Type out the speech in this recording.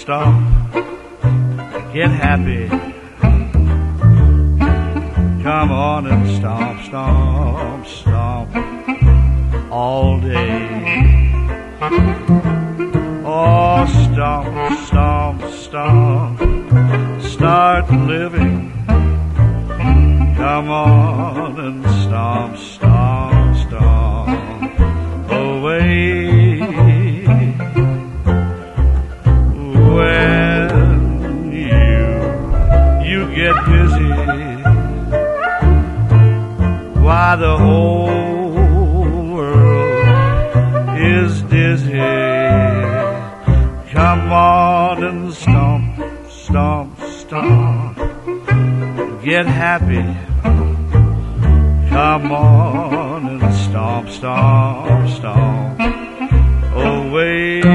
stomp, get happy. Come on and stomp, stomp, stomp all day. Oh, stomp, stomp, stomp, start living. Come on and stomp, stomp, stomp away. When you get busy, why the whole world is dizzy. Come on and stomp, stomp, stomp, get happy. Come on and stomp, stomp, stomp away.